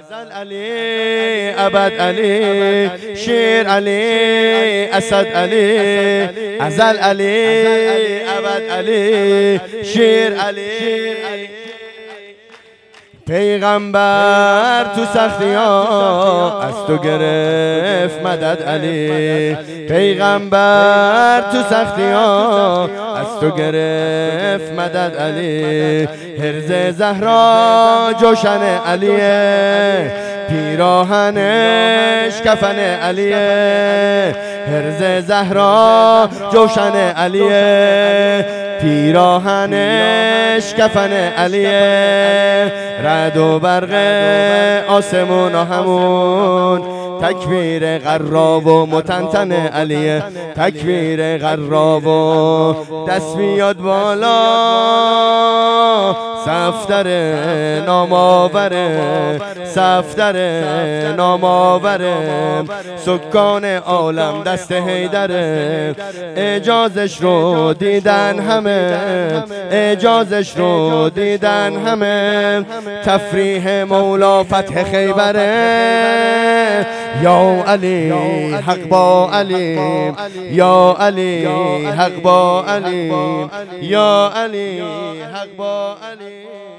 ازل علی ابد علی شیر علی اسد علی ازل علی ابد علی شیر علی پیغمبر تو سختی ها از تو گرفت مدد علی پیغمبر تو سختی ها از تو گرفت مدد علی حرز زهرا جوشن علیه پیراهنش کفن علیه حرز زهرا جوشن علیه پیراهنش کفن علیه رعد و برق آسمون و همون تکبیر غراب و متنتن علیه تکبیر غراب و دست بیاد بالا صفدر ناماوره صفدر ناماوره سکان عالم دست حیدره اعجازش رو دیدن همه اعجازش رو دیدن همه تفریح مولا فتح خیبره یا علی حق با علی یا علی حق با علی یا علی حق با علی